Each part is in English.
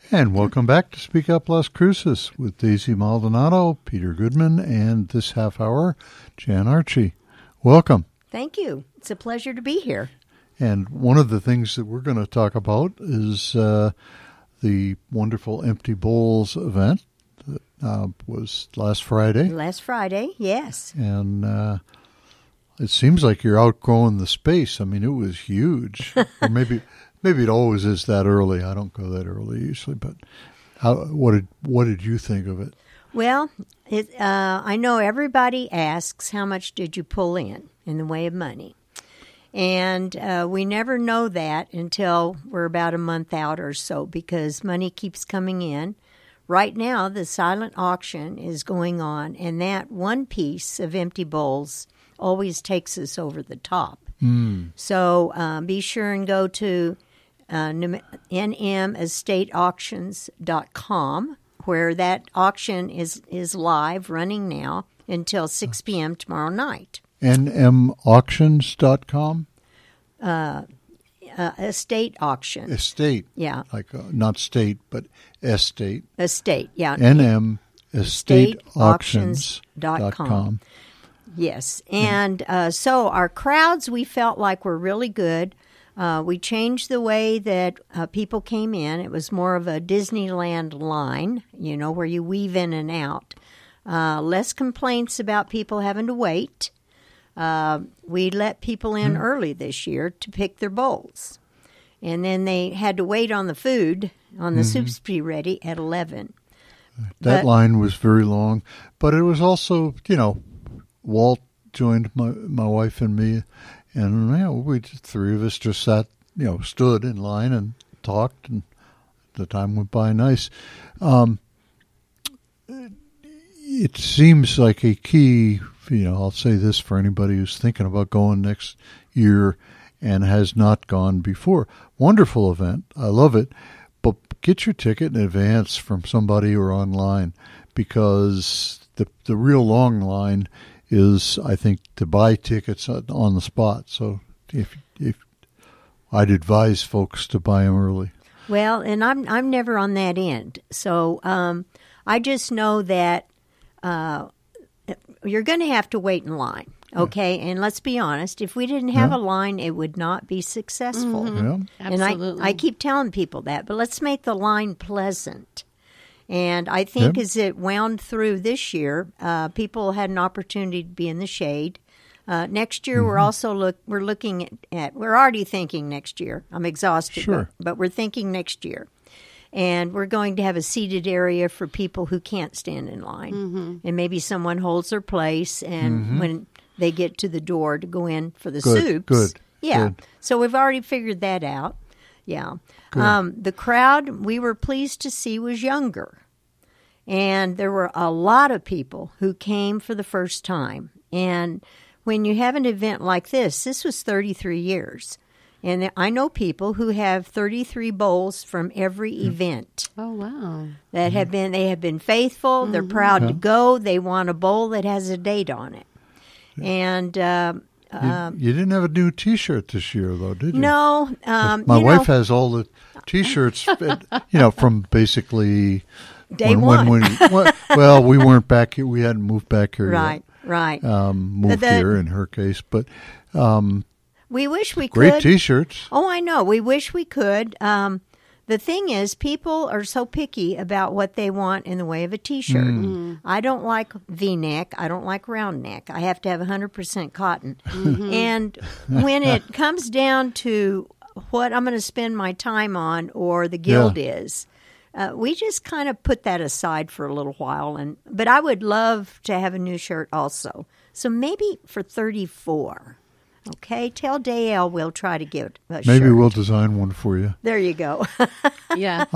And welcome back to Speak Up Las Cruces with Daisy Maldonado, Peter Goodman, and this half hour, Jan Archie. Welcome. Thank you. It's a pleasure to be here. And one of the things that we're going to talk about is the wonderful Empty Bowls event that was last Friday. Last Friday, yes. And it seems like you're outgrowing the space. I mean, it was huge. Or maybe it always is that early. I don't go that early usually. But what did you think of it? Well, I know everybody asks, how much did you pull in the way of money? And we never know that until we're about a month out or so because money keeps coming in. Right now, the silent auction is going on, and that one piece of Empty Bowls always takes us over the top. So be sure and go to nmestateauctions.com, where that auction is live, running now, until 6 p.m. tomorrow night. nmauctions.com? Estate auction. Estate. Yeah. Like not state, but estate. Estate, yeah. nmestateauctions.com. Yes. And so our crowds, we felt like were really good. We changed the way that people came in. It was more of a Disneyland line, where you weave in and out. Less complaints about people having to wait. We let people in early this year to pick their bowls. And then they had to wait on the food, on the soups to be ready at 11. That line was very long. But it was also, Walt joined my wife and me. And, we three of us just sat, stood in line and talked. And the time went by nice. It seems like a key, I'll say this for anybody who's thinking about going next year and has not gone before. Wonderful event. I love it. But get your ticket in advance from somebody or online because the real long line is, I think, to buy tickets on the spot. So if I'd advise folks to buy them early. Well, and I'm never on that end. So I just know that you're going to have to wait in line, okay? And let's be honest, if we didn't have a line, it would not be successful. Yeah. Absolutely. And I keep telling people that, but let's make the line pleasant. And I think as it wound through this year, people had an opportunity to be in the shade. Next year, we're also looking at we're already thinking next year. I'm exhausted, but we're thinking next year. And we're going to have a seated area for people who can't stand in line. And maybe someone holds their place, and when they get to the door to go in for the soups. Good. Yeah. Good. So we've already figured that out. Yeah. The crowd we were pleased to see was younger. And there were a lot of people who came for the first time. And when you have an event like this was 33 years. And I know people who have 33 bowls from every event. Oh, wow. That have been faithful. They're proud to go. They want a bowl that has a date on it. And you didn't have a new T-shirt this year, though, did you? No. My wife has all the T-shirts, from basically day one. We weren't back here. We hadn't moved back here yet. Right. Moved here in her case, but we wish we could. Great T-shirts. Oh, I know. We wish we could. The thing is, people are so picky about what they want in the way of a T-shirt. I don't like V-neck. I don't like round neck. I have to have 100% cotton. And when it comes down to what I'm going to spend my time on or the guild is, we just kind of put that aside for a little while. But I would love to have a new shirt also. So maybe for 34. Okay, tell Dale we'll try to get a shirt. Maybe we'll design one for you. There you go. Yeah.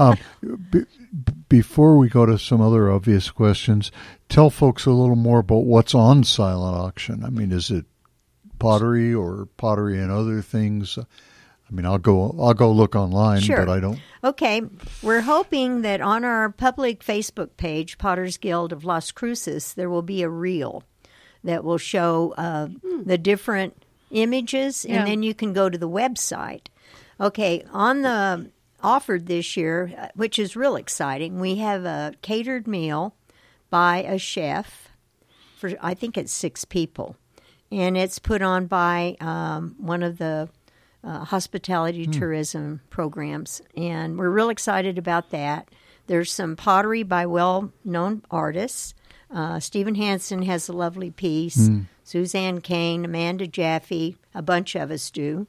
Before we go to some other obvious questions, tell folks a little more about what's on silent auction. I mean, is it pottery or pottery and other things? I mean, I'll go look online, but I don't. Okay, we're hoping that on our public Facebook page, Potter's Guild of Las Cruces, there will be a reel that will show the different images, and then you can go to the website. Okay, on the offered this year, which is real exciting. We have a catered meal by a chef for, I think it's 6 people. And it's put on by one of the hospitality tourism programs. And we're real excited about that. There's some pottery by well-known artists. Stephen Hansen has a lovely piece. Suzanne Kane, Amanda Jaffe, a bunch of us do.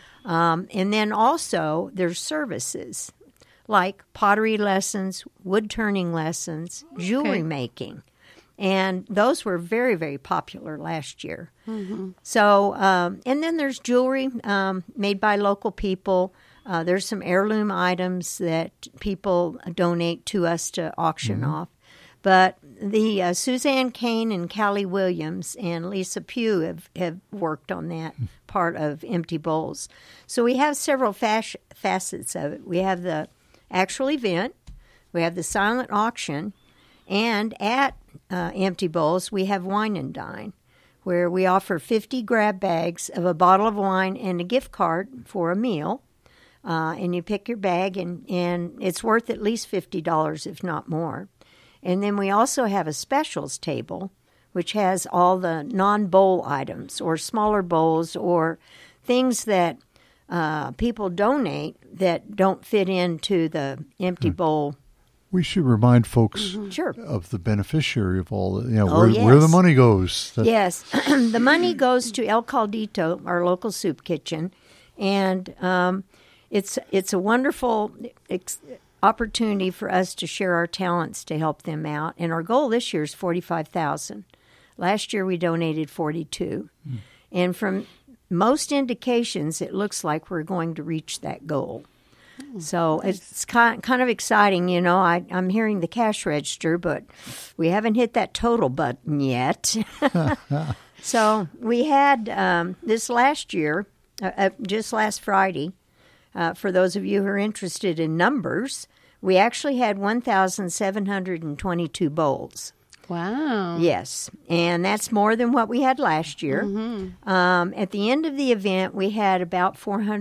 And then also there's services like pottery lessons, wood turning lessons, jewelry making. And those were very, very popular last year. So, and then there's jewelry made by local people. There's some heirloom items that people donate to us to auction off. But the Suzanne Kane and Callie Williams and Lisa Pugh have worked on that part of Empty Bowls. So we have several facets of it. We have the actual event. We have the silent auction. And at Empty Bowls, we have Wine and Dine, where we offer 50 grab bags of a bottle of wine and a gift card for a meal. And you pick your bag, and it's worth at least $50, if not more. And then we also have a specials table, which has all the non-bowl items or smaller bowls or things that people donate that don't fit into the empty bowl. We should remind folks of the beneficiary of all the, where the money goes. Yes. The money goes to El Caldito, our local soup kitchen, and it's a wonderful opportunity for us to share our talents to help them out. And our goal this year is $45,000. Last year we donated $42,000. And from most indications, it looks like we're going to reach that goal. So it's kind of exciting, I'm hearing the cash register, but we haven't hit that total button yet. So we had this last year, just last Friday, for those of you who are interested in numbers, we actually had 1,722 bowls. Wow. Yes, and that's more than what we had last year. At the end of the event, we had about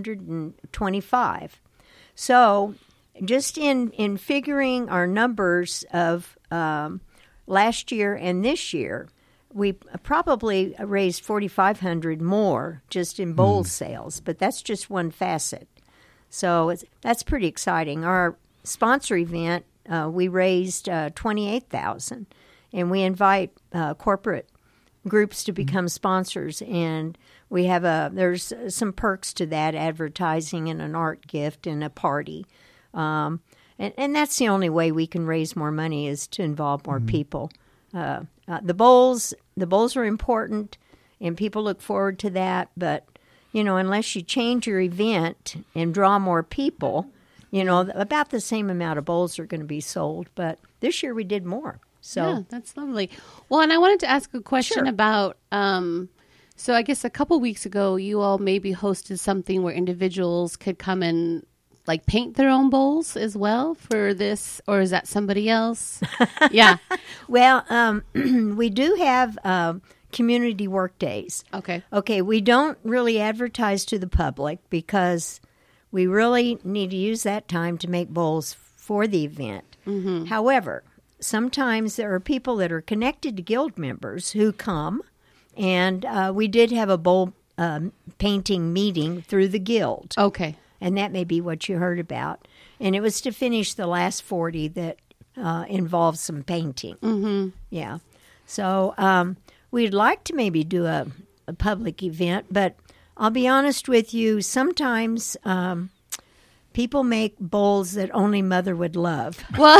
425. So just in figuring our numbers of last year and this year, we probably raised $4,500 more just in bowl sales, but that's just one facet. So that's pretty exciting. Our sponsor event, we raised $28,000, and we invite corporate groups to become sponsors, and we have there's some perks to that, advertising and an art gift and a party. And that's the only way we can raise more money is to involve more people. The bowls are important, and people look forward to that, but unless you change your event and draw more people, about the same amount of bowls are going to be sold. But this year we did more. So yeah, that's lovely. Well, and I wanted to ask a question about, so I guess a couple weeks ago, you all maybe hosted something where individuals could come and paint their own bowls as well for this, or is that somebody else? Yeah. Well, we do have community work days. Okay, we don't really advertise to the public because we really need to use that time to make bowls for the event. However, sometimes there are people that are connected to guild members who come, and we did have a bowl painting meeting through the guild. Okay. And that may be what you heard about. And it was to finish the last 40 that involved some painting. Yeah. So we'd like to maybe do a public event, but I'll be honest with you, sometimes people make bowls that only Mother would love. Well,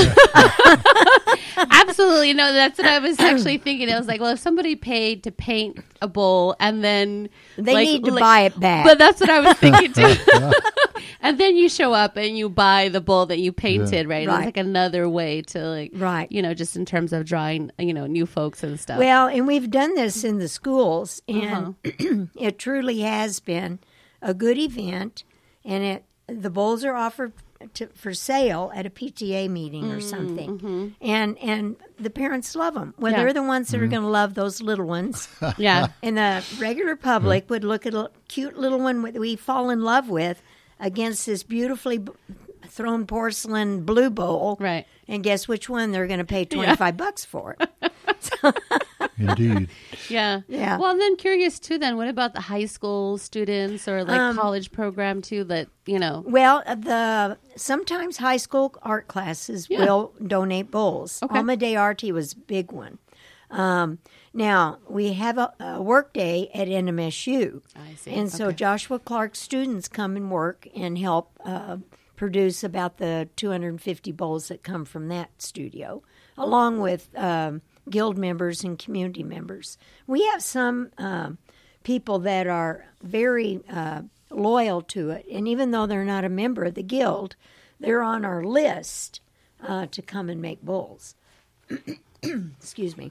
absolutely. No, that's what I was actually thinking. I was like, well, if somebody paid to paint a bowl and then they need to buy it back. But that's what I was thinking too. And then you show up and you buy the bowl that you painted, right? It's like another way to just in terms of drawing, new folks and stuff. Well, and we've done this in the schools, and it truly has been a good event, and the bowls are offered for sale at a PTA meeting or something, and the parents love them. Well, they're the ones that are going to love those little ones. Yeah, and the regular public would look at a cute little one that we fall in love with against this beautifully thrown porcelain blue bowl. Right. And guess which one they're going to pay $25 for? Indeed. Yeah. Yeah. Well, then curious too. Then what about the high school students or like college program too? That Well, sometimes high school art classes will donate bowls. Okay. Alma de Arte was a big one. Now, we have a work day at NMSU. I see. And so Joshua Clark students come and work and help produce about the 250 bowls that come from that studio, along with guild members and community members. We have some people that are very loyal to it, and even though they're not a member of the guild, they're on our list to come and make bowls. Excuse me.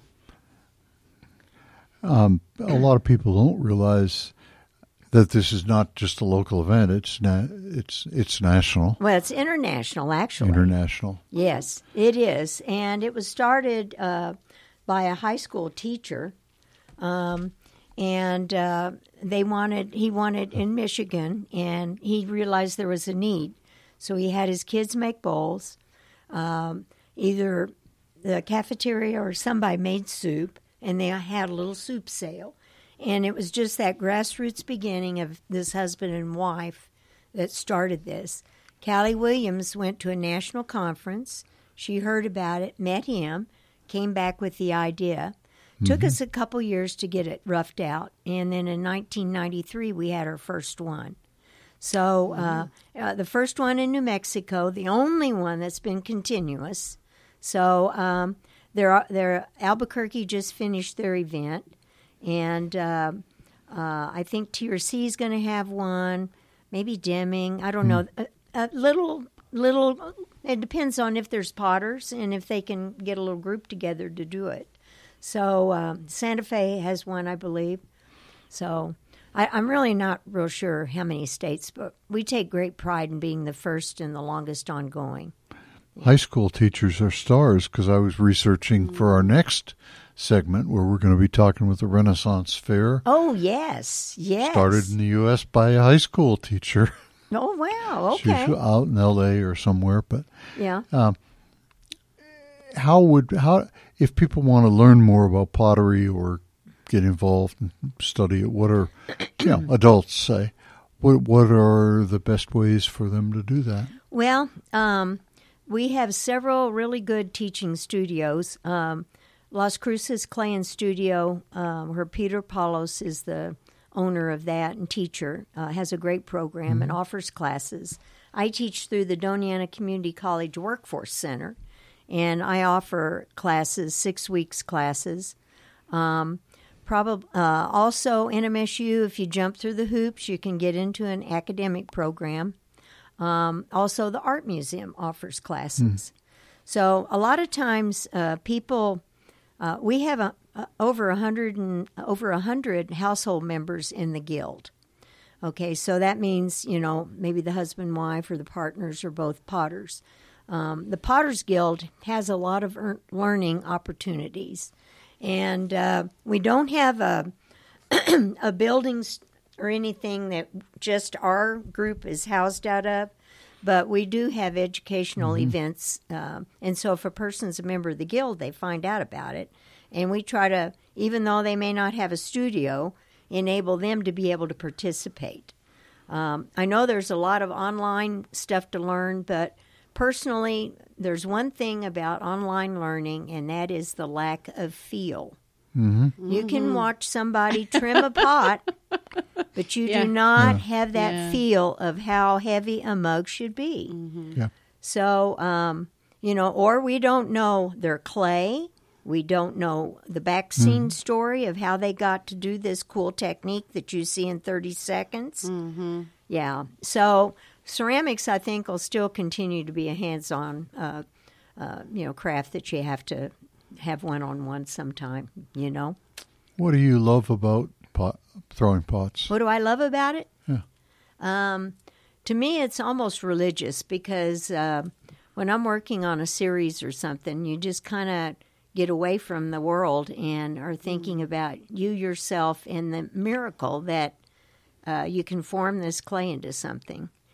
A lot of people don't realize that this is not just a local event. It's national. Well, it's international, actually. International. Yes, it is. And it was started by a high school teacher. And he wanted in Michigan, and he realized there was a need. So he had his kids make bowls. Either the cafeteria or somebody made soup, and they had a little soup sale. And it was just that grassroots beginning of this husband and wife that started this. Callie Williams went to a national conference. She heard about it, met him, came back with the idea. Took us a couple years to get it roughed out. And then in 1993, we had our first one. So the first one in New Mexico, the only one that's been continuous. So Albuquerque just finished their event. And I think TRC is going to have one, maybe Deming. I don't know. A little. It depends on if there's potters and if they can get a little group together to do it. So Santa Fe has one, I believe. So I'm really not real sure how many states, but we take great pride in being the first and the longest ongoing. High school teachers are stars because I was researching for our next segment where we're going to be talking with the Renaissance Fair. Oh, yes. Started in the U.S. by a high school teacher. Oh, wow. Okay. She's out in L.A. or somewhere. But yeah. How if people want to learn more about pottery or get involved and study it, what are adults say? What are the best ways for them to do that? Well, we have several really good teaching studios. Las Cruces Clay and Studio, where Peter Paulos is the owner of that and teacher, has a great program and offers classes. I teach through the Doñana Community College Workforce Center, and I offer classes, 6 weeks classes. Also, NMSU, if you jump through the hoops, you can get into an academic program. Also, the Art Museum offers classes. So a lot of times people, we have over 100 household members in the guild. Okay, so that means, maybe the husband and wife or the partners are both potters. The Potters Guild has a lot of learning opportunities. And we don't have a building or anything that just our group is housed out of, but we do have educational events. And so if a person's a member of the guild, they find out about it. And we try to, even though they may not have a studio, enable them to be able to participate. I know there's a lot of online stuff to learn, but personally, there's one thing about online learning, and that is the lack of feel. You can watch somebody trim a pot, but you do not have that feel of how heavy a mug should be. So, or we don't know their clay. We don't know the back scene story of how they got to do this cool technique that you see in 30 seconds. Yeah. So ceramics, I think, will still continue to be a hands-on, craft that you have to have one-on-one sometime, What do you love about throwing pots? What do I love about it? Yeah. To me, it's almost religious because when I'm working on a series or something, you just kind of get away from the world and are thinking about you yourself and the miracle that you can form this clay into something.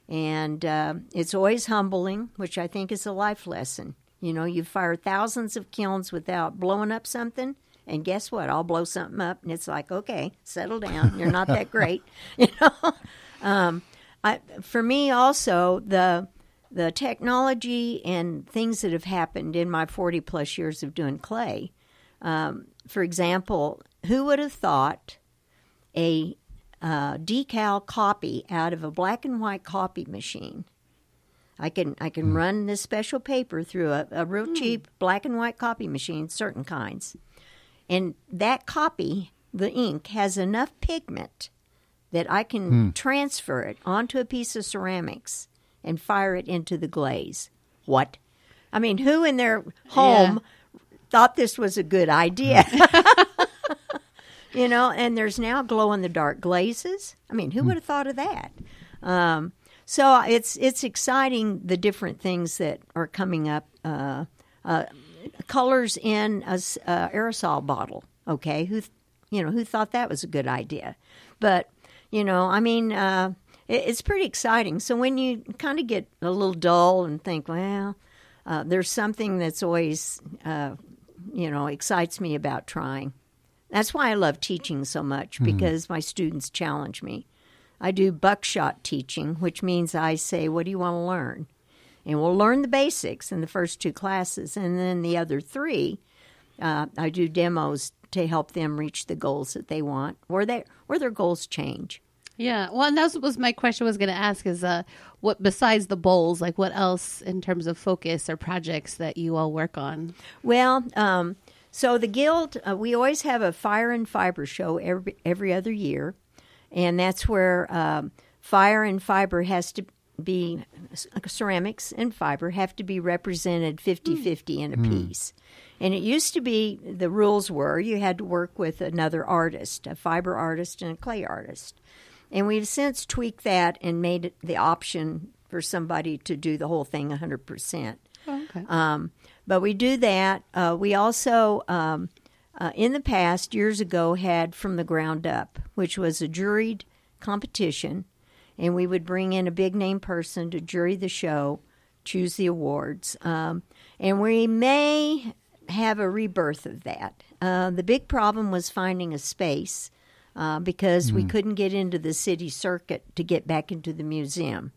And it's always humbling, which I think is a life lesson. You know, you fire thousands of kilns without blowing up something, and guess what? I'll blow something up, and it's like, okay, settle down. You're not that great, you know. For me, also the technology and things that have happened in my 40-plus years of doing clay. For example, who would have thought a decal copy out of a black and white copy machine? I can run this special paper through a real cheap black and white copy machine, certain kinds, and that copy, the ink, has enough pigment that I can transfer it onto a piece of ceramics and fire it into the glaze. What? I mean, who in their home thought this was a good idea? You know, and there's now glow-in-the-dark glazes. I mean, who would have thought of that? So it's exciting, the different things that are coming up. Colors in a aerosol bottle. Okay, who thought that was a good idea? But you know, I mean, it's pretty exciting. So when you kind of get a little dull and think, well, there's something that's always excites me about trying. That's why I love teaching so much, because my students challenge me. I do buckshot teaching, which means I say, what do you want to learn? And we'll learn the basics in the first 2 classes, and then the other 3, I do demos to help them reach the goals that they want, or their goals change. Yeah, well, and that was my question was going to ask is what, besides the bowls, like what else in terms of focus or projects that you all work on? Well, so the Guild, we always have a fire and fiber show every other year, and that's where fire and fiber has to be, ceramics and fiber have to be represented 50-50 in a piece. And it used to be, the rules were you had to work with another artist, a fiber artist and a clay artist. And we've since tweaked that and made it the option for somebody to do the whole thing 100%. Oh, okay. But we do that. We also, in the past, years ago, had From the Ground Up, which was a juried competition. And we would bring in a big-name person to jury the show, choose the awards. And we may have a rebirth of that. The big problem was finding a space because we couldn't get into the city circuit to get back into the museum.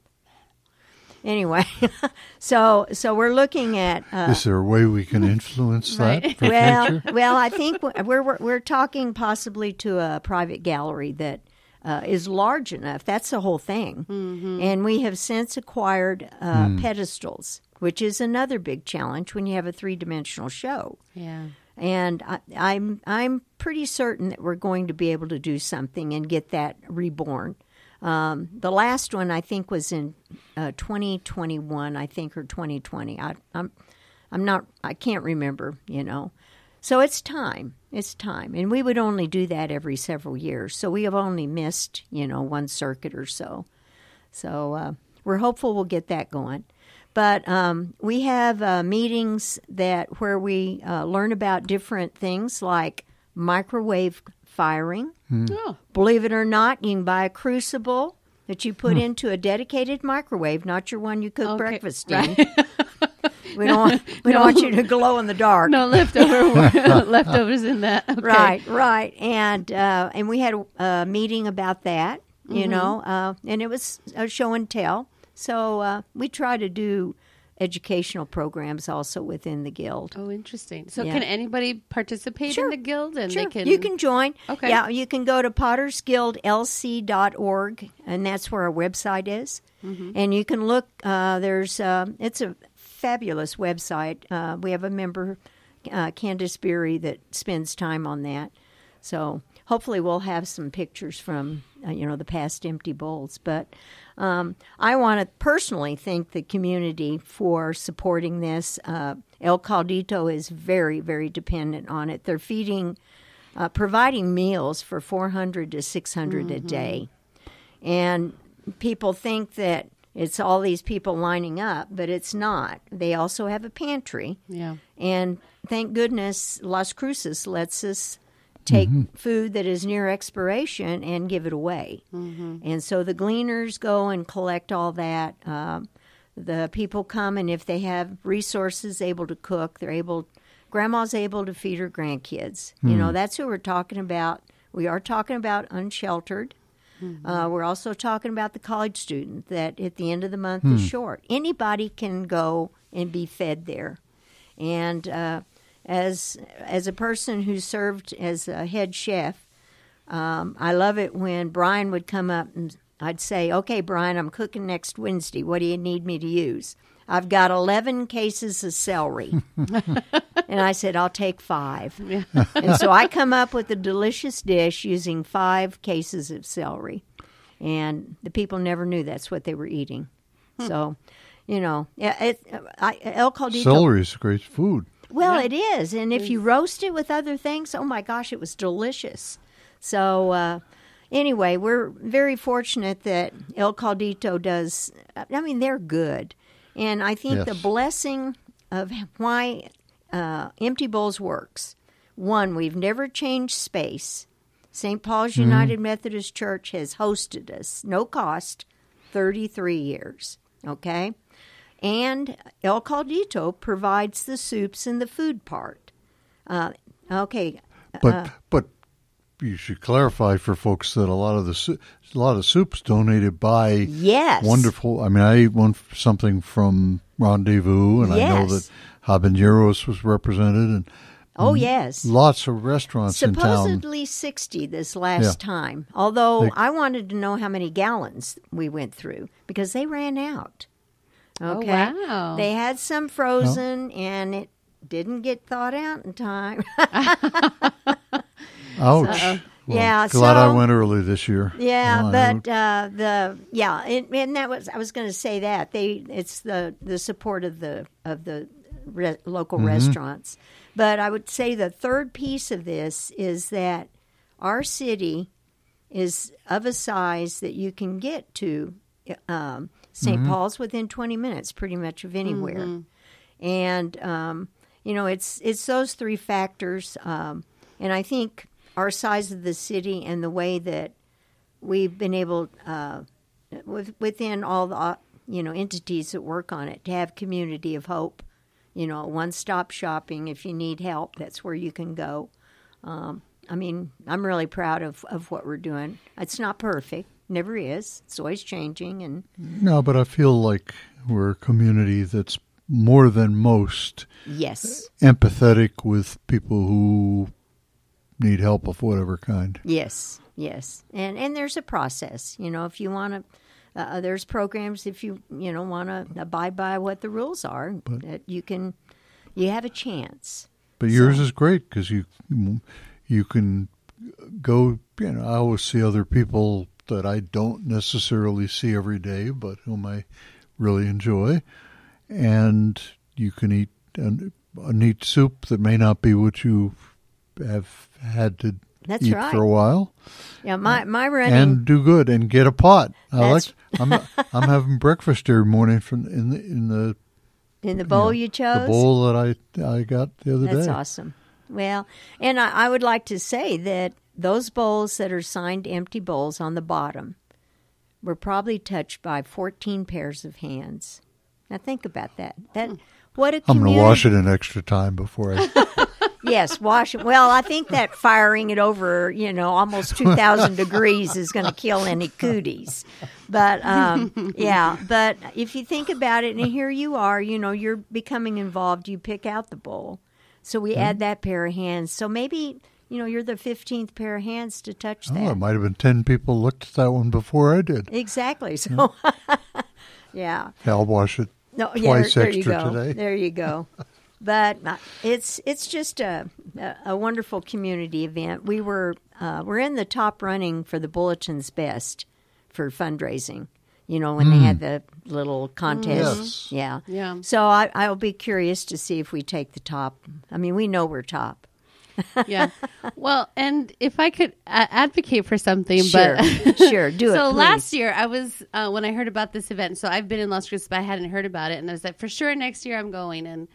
Anyway, so we're looking at. Is there a way we can influence that? For future? Well, I think we're talking possibly to a private gallery that is large enough. That's the whole thing. And we have since acquired pedestals, which is another big challenge when you have a 3-dimensional show. Yeah. And I'm pretty certain that we're going to be able to do something and get that reborn. The last one I think was in 2021, I think, or 2020. I can't remember, you know. So it's time. It's time. And we would only do that every several years. So we have only missed, one circuit or so. So we're hopeful we'll get that going. But we have meetings where we learn about different things like microwave firing. Oh. Believe it or not, you can buy a crucible that you put into a dedicated microwave, not your one you cook breakfast in. We don't want you to glow in the dark. No leftovers in that. Okay. Right. And we had a meeting about that, and it was a show and tell. So we try to do educational programs also within the Guild. Oh, interesting. So can anybody participate in the Guild? And Sure. they can... You can join. Okay. Yeah, you can go to pottersguildlc.org, and that's where our website is. And you can look, it's a fabulous website. We have a member, Candace Beery, that spends time on that. So hopefully we'll have some pictures from, the past empty bowls. But I want to personally thank the community for supporting this. El Caldito is very, very dependent on it. They're providing meals for 400 to 600 a day. And people think that it's all these people lining up, but it's not. They also have a pantry. Yeah. And thank goodness Las Cruces lets us take food that is near expiration and give it away. And so the gleaners go and collect all that. The people come, and if they have resources, able to cook, Grandma's able to feed her grandkids. You know, that's who we're talking about. We are talking about unsheltered. We're also talking about the college student that at the end of the month is short. Anybody can go and be fed there. And as a person who served as a head chef, I love it when Brian would come up and I'd say, "Okay, Brian, I'm cooking next Wednesday. What do you need me to use?" "I've got 11 cases of celery." And I said, "I'll take 5. Yeah. And so I come up with a delicious dish using 5 cases of celery. And the people never knew that's what they were eating. So, you know, El Caldito. Celery is great food. Well, it is. And if you roast it with other things, oh my gosh, it was delicious. So, anyway, we're very fortunate that El Caldito does, I mean, they're good. And I think the blessing of why Empty Bowls works, one, we've never changed space. St. Paul's United Methodist Church has hosted us, no cost, 33 years, okay? And El Caldito provides the soups and the food part. Okay. But you should clarify for folks that a lot of soups donated by wonderful. I mean, I ate something from Rendezvous, and I know that Habaneros was represented, and lots of restaurants in town. Supposedly 60 this last time. Although I wanted to know how many gallons we went through because they ran out. Okay, oh, wow. They had some frozen, and it didn't get thawed out in time. Ouch. So, well, glad I went early this year. Yeah, and that was, I was going to say that it's the support of the local restaurants. But I would say the third piece of this is that our city is of a size that you can get to St. Paul's within 20 minutes, pretty much of anywhere. And you know, it's those 3 factors, and I think our size of the city and the way that we've been able, within all the entities that work on it, to have community of hope, one-stop shopping. If you need help, that's where you can go. I mean, I'm really proud of what we're doing. It's not perfect, never is. It's always changing. And no, but I feel like we're a community that's more than most empathetic with people who need help of whatever kind. Yes. And there's a process. If you want to, there's programs if you want to abide by what the rules are, that you have a chance. But yours is great because you can go, I always see other people that I don't necessarily see every day, but whom I really enjoy. And you can eat a neat soup that may not be what you have had to eat for a while. Yeah, my running and do good and get a pot. I'm having breakfast every morning from in the bowl you chose. The bowl that I got the other day. That's awesome. Well, and I would like to say that those bowls that are signed Empty Bowls on the bottom were probably touched by 14 pairs of hands. Now think about that. What a community. I'm going to wash it in extra time before I... Yes, wash it. Well, I think that firing it over, almost 2,000 degrees is going to kill any cooties. But, but if you think about it, and here you are, you're becoming involved, you pick out the bowl. So we add that pair of hands. So maybe, you're the 15th pair of hands to touch that. Oh, it might have been 10 people looked at that one before I did. Exactly. So, yeah. I'll wash it twice extra today. There you go. But it's just a wonderful community event. We're in the top running for the Bulletin's Best for fundraising. When they had the little contest. Yes. Yeah. So I'll be curious to see if we take the top. I mean, we know we're top. Yeah. Well, and if I could advocate for something, sure, but sure, do it. So please. Last year, I was when I heard about this event. So I've been in Las Cruces, but I hadn't heard about it, and I was like, for sure, next year I'm going. And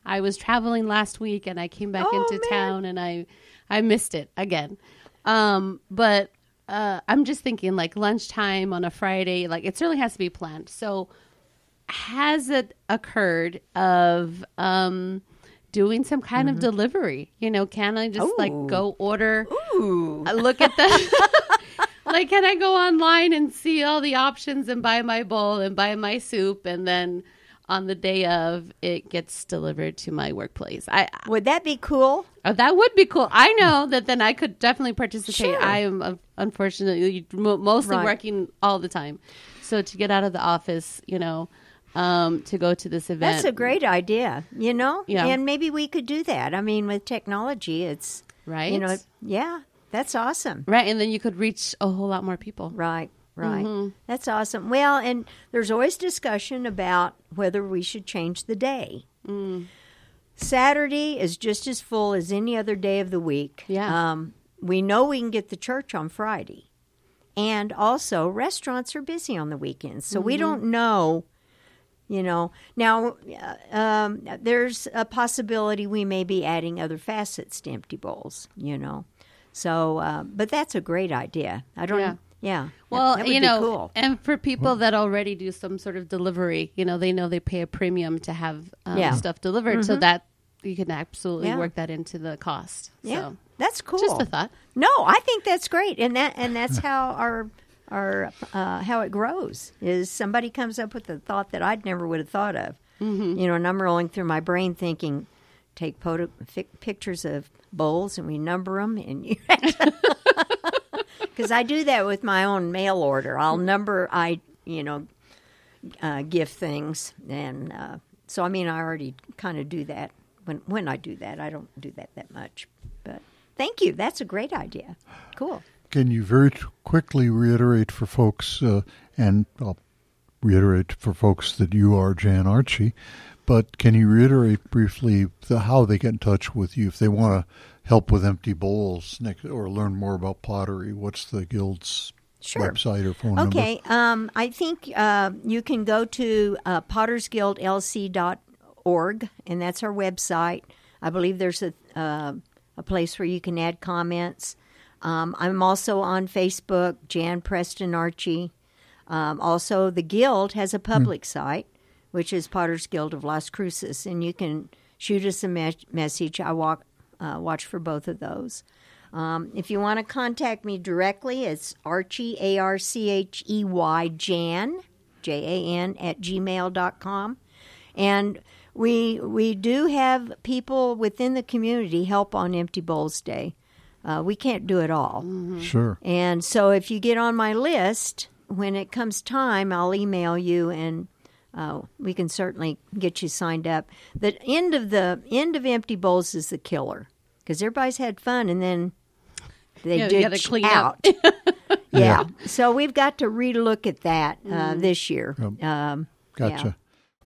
I was traveling last week and I came back Oh, into man. town and I missed it again. But I'm just thinking like lunchtime on a Friday, like it certainly has to be planned. So has it occurred of doing some kind of delivery? You know, can I just like Ooh. go order, Ooh. look at the, like, can I go online and see all the options and buy my bowl and buy my soup and then on the day of it gets delivered to my workplace? Would that be cool? Oh, that would be cool. I know that then I could definitely participate. Sure. I am unfortunately mostly Right. working all the time. So to get out of the office, you know, to go to this event. That's a great idea, you know? Yeah. And maybe we could do that. I mean, with technology, it's, Right. you know, yeah, that's awesome. Right. And then you could reach a whole lot more people. Right, right. That's awesome. Well, and there's always discussion about whether we should change the day. Saturday is just as full as any other day of the week. Yeah. We know we can get to church on Friday. And also, restaurants are busy on the weekends. So we don't know, you know. Now, there's a possibility we may be adding other facets to Empty Bowls, you know. So, but that's a great idea. I don't Yeah. Yeah. Well, that would you be know, cool. and for people that already do some sort of delivery, you know they pay a premium to have Yeah. stuff delivered, so that you can absolutely Yeah. work that into the cost. Yeah. So That's cool. just a thought. No, I think that's great, and that's how our how it grows. Is somebody comes up with a thought that I'd never would have thought of. Mm-hmm. You know, and I'm rolling through my brain thinking, take pictures of bowls and we number them, and you. Because I do that with my own mail order. I'll number gift things, and so I mean I already kind of do that. When I do that, I don't do that much, but. Thank you. That's a great idea. Cool. Can you very quickly reiterate for folks, and I'll reiterate for folks that you are Jan Archie, but can you reiterate briefly how they get in touch with you if they want to help with Empty Bowls or learn more about pottery? What's the Guild's website or phone number? Okay. I think you can go to pottersguildlc.org, and that's our website. I believe there's a place where you can add comments. I'm also on Facebook, Jan Preston Archie. Also, the Guild has a public site, which is Potter's Guild of Las Cruces, and you can shoot us a message. I watch for both of those. If you want to contact me directly, it's Archie, Archey, Jan, Jan, @gmail.com. And we do have people within the community help on Empty Bowls Day. We can't do it all. Sure. And so if you get on my list, when it comes time, I'll email you, and we can certainly get you signed up. The end of Empty Bowls is the killer, because everybody's had fun, and then they you gotta ditch clean out. up. Yeah. So we've got to relook at that this year. Gotcha. Yeah.